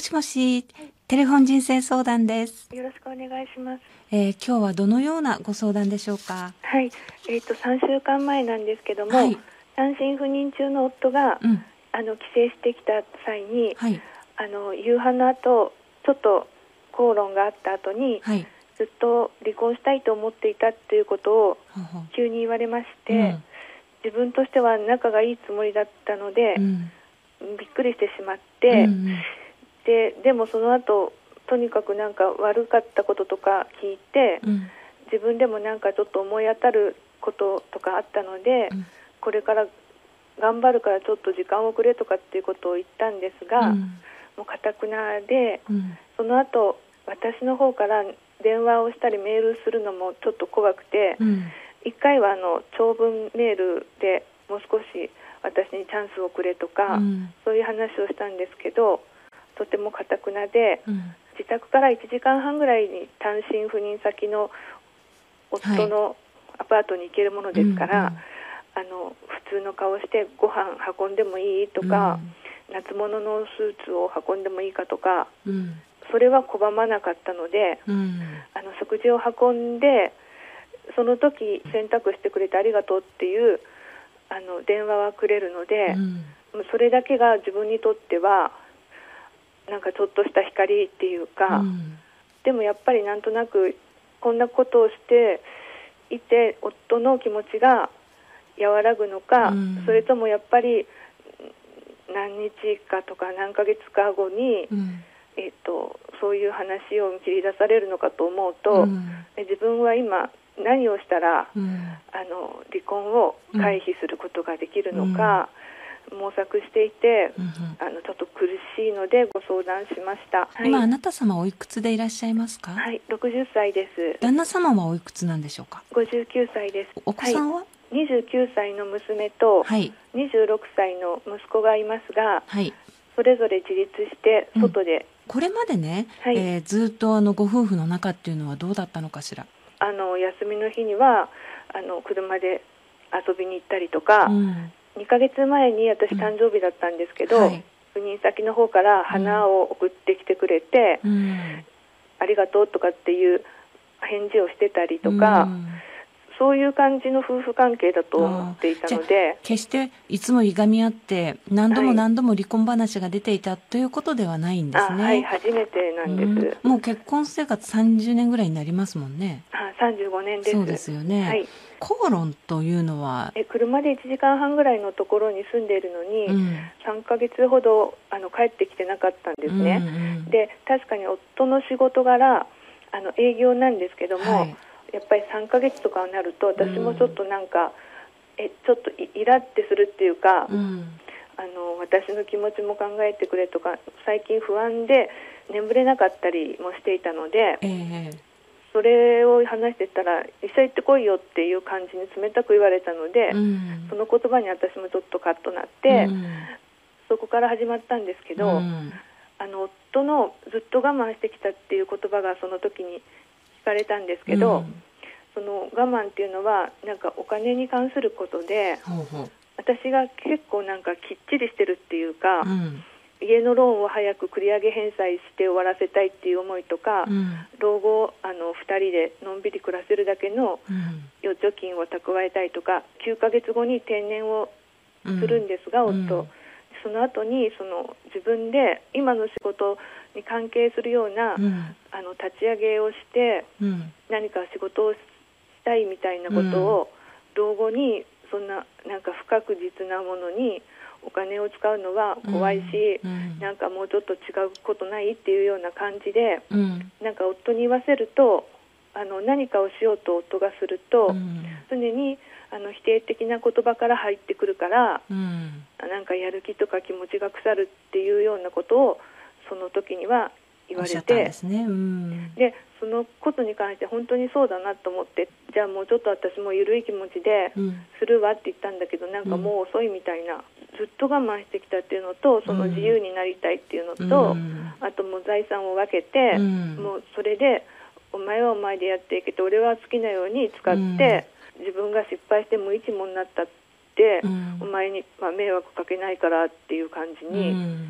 しもし、テレフォン人生相談です。 よろしくお願いします。 今日はどのようなご相談でしょうか？ はい、3週間前なんですけども、 はい、 単身赴任中の夫が、帰省してきた際に、 はい、 夕飯の後ちょっと口論があった後に、 はい、 ずっと離婚したいと思っていたっていうことを急に言われまして、自分としては仲がいいつもりだったので、びっくりしてしまって、でもその後とにかくなんか悪かったこととか聞いて、自分でもなんかちょっと思い当たることとかあったので、これから頑張るからちょっと時間をくれとかっていうことを言ったんですが、もう堅くなで、その後私の方から電話をしたりメールするのもちょっと怖くて、一回は長文メールでもう少し私にチャンスをくれとか、そういう話をしたんですけど、とても堅くなで、自宅から1時間半ぐらいに単身赴任先の夫のアパートに行けるものですから、普通の顔してご飯運んでもいいとか、夏物のスーツを運んでもいいかとか、それは拒まなかったので、食事を運んで、その時選択してくれてありがとうっていう電話はくれるので、それだけが自分にとってはなんかちょっとした光っていうか、でもやっぱりなんとなくこんなことをしていて夫の気持ちが和らぐのか、それともやっぱり何日かとか何ヶ月か後に、そういう話を切り出されるのかと思うと、自分は今何をしたら、離婚を回避することができるのか、模索していて、ちょっと苦しいのでご相談しました。 今あなた様おいくつでいらっしゃいますか？ はい、60歳です。 旦那様はおいくつなんでしょうか ？59歳です。 お子さんは？ 29歳の娘と26歳の息子がいますが、それぞれ自立して外で、 これまでね、ずっとご夫婦の仲っていうのはどうだったのかしら？ 休みの日には車で遊びに行ったりとか、2ヶ月前に私誕生日だったんですけど、赴任先の方から花を送ってきてくれて、ありがとうとかっていう返事をしてたりとか、そういう感じの夫婦関係だと思っていたので、 決していつもいがみ合って何度も何度も離婚話が出ていたということではないんですね。 はい、初めてなんです。 もう結婚生活30年ぐらいになりますもんね。 35年です。 そうですよね。口論というのは車で1時間半ぐらいのところに住んでいるのに、3ヶ月ほど帰ってきてなかったんですね。で、確かに夫の仕事柄営業なんですけども、やっぱり3ヶ月とかになると私もちょっとなんか、ちょっとイラってするっていうか、私の気持ちも考えてくれとか、最近不安で眠れなかったりもしていたので、それを話してたら一緒に行ってこいよっていう感じに冷たく言われたので、その言葉に私もちょっとカッとなって、そこから始まったんですけど、夫のずっと我慢してきたっていう言葉がその時に聞かれたんですけど、その我慢っていうのはなんかお金に関することで、私が結構なんかきっちりしてるっていうか、家のローンを早く繰り上げ返済して終わらせたいっていう思いとか、老後を2人でのんびり暮らせるだけの預貯金を蓄えたいとか、9ヶ月後に定年をするんですが、夫、その後に自分で今の仕事に関係するような、立ち上げをして、何か仕事をしたいみたいなことを、老後にそんななんか不確実なものにお金を使うのは怖いし、なんかもうちょっと違うことないっていうような感じで、なんか夫に言わせると、何かをしようと夫がすると、常に否定的な言葉から入ってくるから、なんかやる気とか気持ちが腐るっていうようなことをその時には言われて、でそのことに関して本当にそうだなと思って、じゃあもうちょっと私も緩い気持ちでするわって言ったんだけど、なんかもう遅いみたいな、ずっと我慢してきたっていうのと、その自由になりたいっていうのと、あともう財産を分けて、もうそれでお前はお前でやっていけて、俺は好きなように使って、自分が失敗して無一文になったって、お前に迷惑かけないからっていう感じに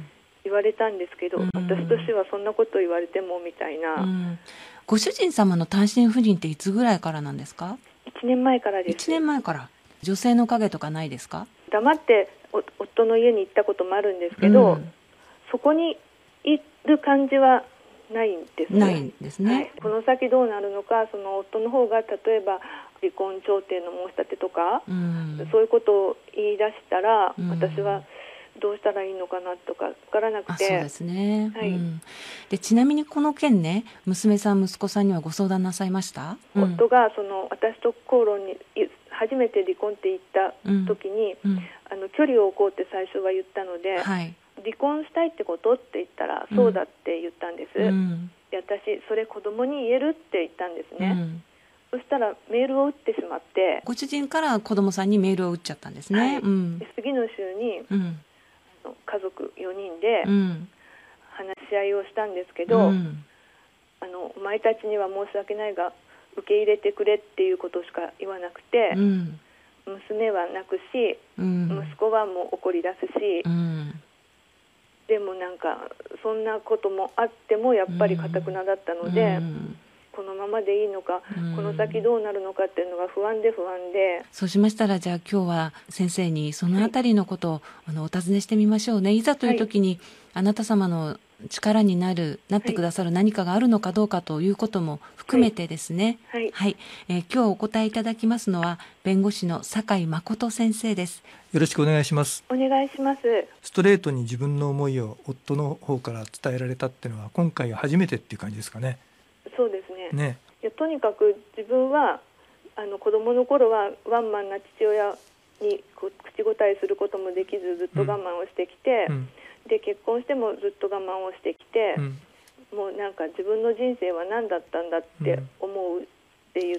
言われたんですけど、私としてはそんなこと言われてもみたいな。 ご主人様の単身赴任っていつぐらいからなんですか ？1年前からです。 1年前から。女性の影とかないですか？ 黙って夫の家に行ったこともあるんですけど、そこにいる感じはないんですね。 ないんですね、はい、 この先どうなるのか、その夫の方が例えば離婚調停の申し立てとか、そういうことを言い出したら、私はどうしたらいいのかなとか分からなくて。 そうですね、 はい。 でちなみにこの件ね、娘さん息子さんにはご相談なさいました？ 夫が私と口論に初めて離婚って言った時に、距離を置こうって最初は言ったので、はい、離婚したいってことって言ったら、そうだって言ったんです、で私それ子供に言えるって言ったんですね、そしたらメールを打ってしまって。 ご主人から子供さんにメールを打っちゃったんですね、 はい、で次の週に、家族4人で話し合いをしたんですけど、お前たちには申し訳ないが受け入れてくれっていうことしか言わなくて、娘は泣くし、息子はもう怒り出すし、でもなんかそんなこともあってもやっぱり堅くなだったので、このままでいいのか、この先どうなるのかっていうのが不安で。 そうしましたら、じゃあ今日は先生にそのあたりのことを、お尋ねしてみましょうね。いざという時に、あなた様の力になってくださる何かがあるのかどうかということも含めてですね、今日お答えいただきますのは弁護士の酒井誠先生です。 よろしくお願いします。 お願いします。 ストレートに自分の思いを夫の方から伝えられたっていうのは今回が初めてっていう感じですかね。 そうですね。いやとにかく自分は子供の頃はワンマンな父親に口答えすることもできずずっと我慢をしてきて、で結婚してもずっと我慢をしてきて、もうなんか自分の人生は何だったんだって思うって言って、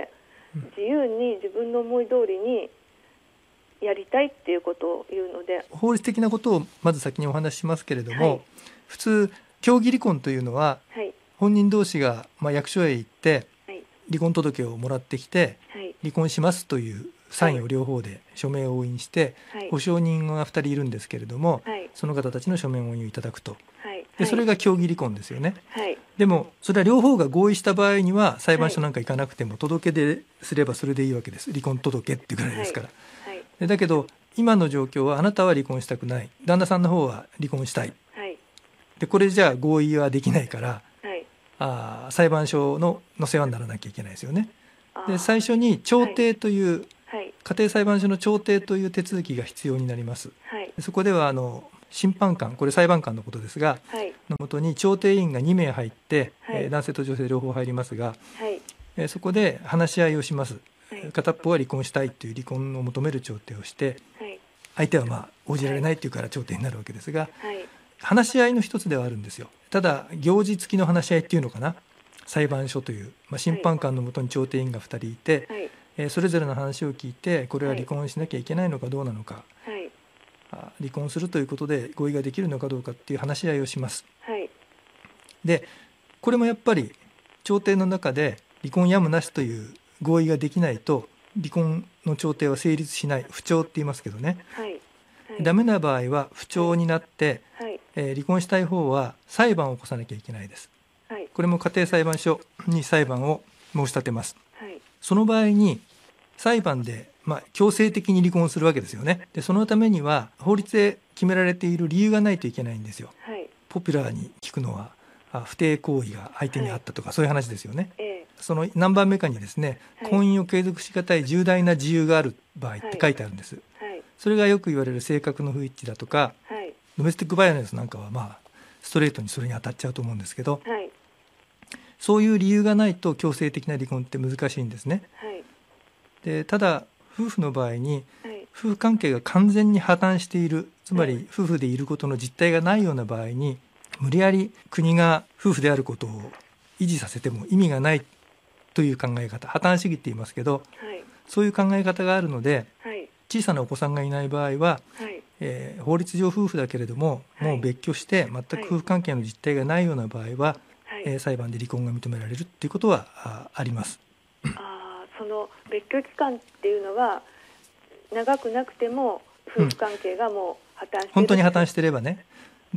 自由に自分の思い通りにやりたいっていうことを言うので、 法律的なことをまず先にお話ししますけれども、普通協議離婚というのは、本人同士が役所へ行って、離婚届をもらってきて、離婚しますというサインを両方で署名を押印して、保証人が2人いるんですけれども、その方たちの書面押印をいただくと、でそれが協議離婚ですよね、でもそれは両方が合意した場合には裁判所なんか行かなくても届け出すればそれでいいわけです。離婚届っていうぐらいですから、でだけど今の状況はあなたは離婚したくない、旦那さんの方は離婚したい、でこれじゃあ合意はできないから、裁判所の世話にならなきゃいけないですよね。で最初に調停という、家庭裁判所の調停という手続きが必要になります、そこでは審判官、これ裁判官のことですが、のもとに調停委員が2名入って、男性と女性両方入りますが、そこで話し合いをします、片っぽは離婚したいという離婚を求める調停をして、相手は応じられないというから調停になるわけですが、話し合いの一つではあるんですよ。ただ行事付きの話し合いっていうのかな、裁判所という、審判官のもとに調停委員が2人いて、それぞれの話を聞いて、これは離婚しなきゃいけないのかどうなのか、離婚するということで合意ができるのかどうかっていう話し合いをします、でこれもやっぱり調停の中で離婚やむなしという合意ができないと離婚の調停は成立しない、不調って言いますけどね、ダメな場合は不調になって、離婚したい方は裁判を起こさなきゃいけないです、これも家庭裁判所に裁判を申し立てます、その場合に裁判で強制的に離婚するわけですよね。でそのためには法律で決められている理由がないといけないんですよ、ポピュラーに聞くのは不貞行為が相手にあったとか、そういう話ですよね、その何番目かにですね、婚姻を継続しがたい重大な自由がある場合って書いてあるんです、それがよく言われる性格の不一致だとか、ドメスティックバイオレンスなんかはストレートにそれに当たっちゃうと思うんですけど、そういう理由がないと強制的な離婚って難しいんですね、でただ夫婦の場合に、夫婦関係が完全に破綻している、つまり夫婦でいることの実態がないような場合に、無理やり国が夫婦であることを維持させても意味がないという考え方、破綻主義って言いますけど、そういう考え方があるので、小さなお子さんがいない場合は、法律上夫婦だけれども、もう別居して全く夫婦関係の実態がないような場合は、裁判で離婚が認められるっていうことはあります。 その別居期間っていうのは長くなくても夫婦関係がもう破綻している、 本当に破綻していればね。で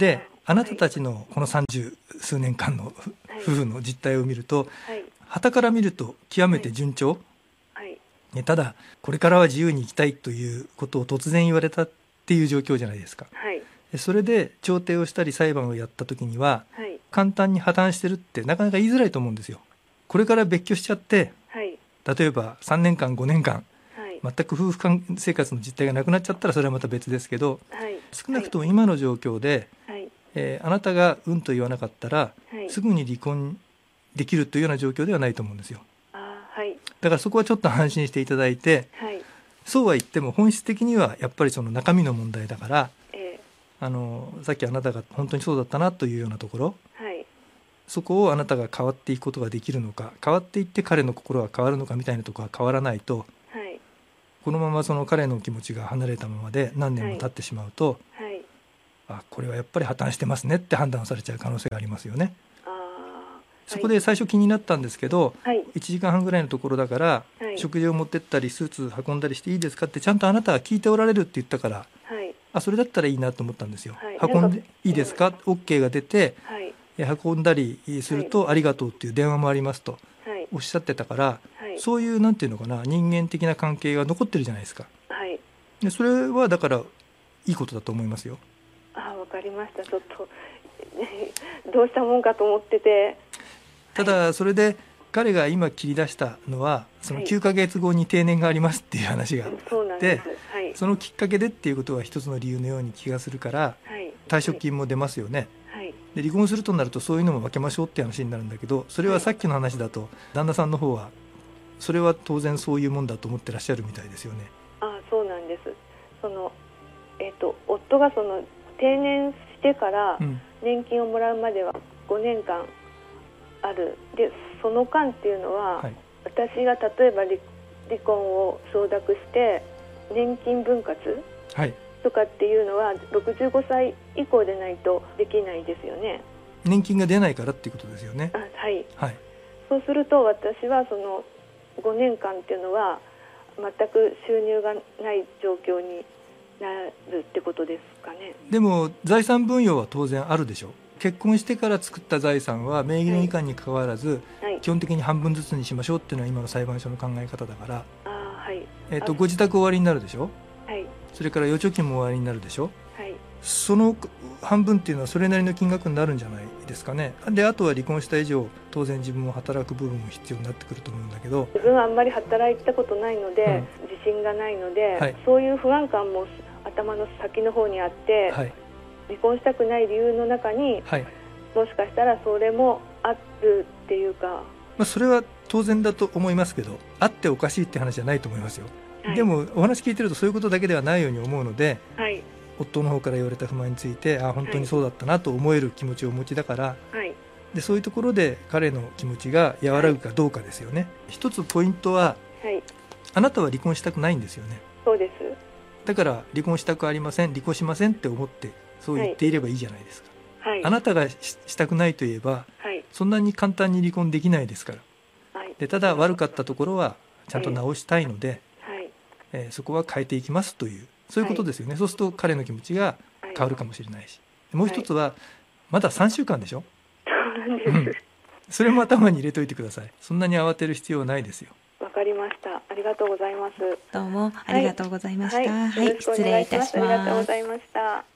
あなたたちのこの30数年間の夫婦の実態を見ると、傍から見ると極めて順調、ただこれからは自由に生きたいということを突然言われたっていう状況じゃないですか。それで調停をしたり裁判をやった時には、簡単に破綻してるってなかなか言いづらいと思うんですよ。これから別居しちゃって、例えば3年間5年間、全く夫婦間生活の実態がなくなっちゃったらそれはまた別ですけど、少なくとも今の状況で、あなたがうんと言わなかったら、すぐに離婚できるというような状況ではないと思うんですよ。だからそこはちょっと安心していただいて、そうは言っても本質的にはやっぱりその中身の問題だから、さっきあなたが本当にそうだったなというようなところ、そこをあなたが変わっていくことができるのか、変わっていって彼の心が変わるのかみたいなところが変わらないと、このままその彼の気持ちが離れたままで何年も経ってしまうと、これはやっぱり破綻してますねって判断されちゃう可能性がありますよね。そこで最初気になったんですけど、1時間半ぐらいのところだから、食事を持ってったりスーツ運んだりしていいですかってちゃんとあなたは聞いておられるって言ったから、それだったらいいなと思ったんですよ。運んでいいですか OK が出て、運んだりするとありがとうっていう電話もありますとおっしゃってたから、そういうなんていうのかな、人間的な関係が残ってるじゃないですか。でそれはだからいいことだと思いますよ。 わかりました。ちょっとどうしたもんかと思ってて、 ただそれで彼が今切り出したのはその9ヶ月後に定年がありますっていう話があって、そのきっかけでっていうことは一つの理由のように気がするから、退職金も出ますよね。で離婚するとなるとそういうのも分けましょうって話になるんだけど、それはさっきの話だと旦那さんの方はそれは当然そういうもんだと思ってらっしゃるみたいですよね。 そうなんです。夫がその定年してから年金をもらうまでは5年間ある。でその間っていうのは、私が例えば離婚を承諾して年金分割、とかっていうのは65歳以降でないとできないですよね。 年金が出ないからっていうことですよね。 そうすると私はその5年間っていうのは全く収入がない状況になるってことですかね。 でも財産分与は当然あるでしょ。結婚してから作った財産は名義人以下にかかわらず、基本的に半分ずつにしましょうっていうのは今の裁判所の考え方だから、ご自宅終わりになるでしょ。それから預貯金も終わりになるでしょ。その半分っていうのはそれなりの金額になるんじゃないですかね。であとは離婚した以上当然自分も働く部分も必要になってくると思うんだけど、 自分はあんまり働いたことないので、自信がないので、そういう不安感も頭の先の方にあって、離婚したくない理由の中に、もしかしたらそれもあるっていうか、 それは当然だと思いますけど、あっておかしいって話じゃないと思いますよ。でもお話聞いてるとそういうことだけではないように思うので、夫の方から言われた不満について本当にそうだったなと思える気持ちをお持ちだから、でそういうところで彼の気持ちが和らぐかどうかですよね。一つポイントは、あなたは離婚したくないんですよね。 そうです。 だから離婚したくありません、離婚しませんって思ってそう言っていればいいじゃないですか。あなたが したくないといえば、そんなに簡単に離婚できないですから。でただ悪かったところはちゃんと直したいので、そこは変えていきますというそういうことですよね。そうすると彼の気持ちが変わるかもしれないし、もう一つはまだ3週間でしょ。それも頭に入れといてください。そんなに慌てる必要はないですよ。 わかりました。ありがとうございます。 どうもありがとうございました。失礼いたします。 ありがとうございました。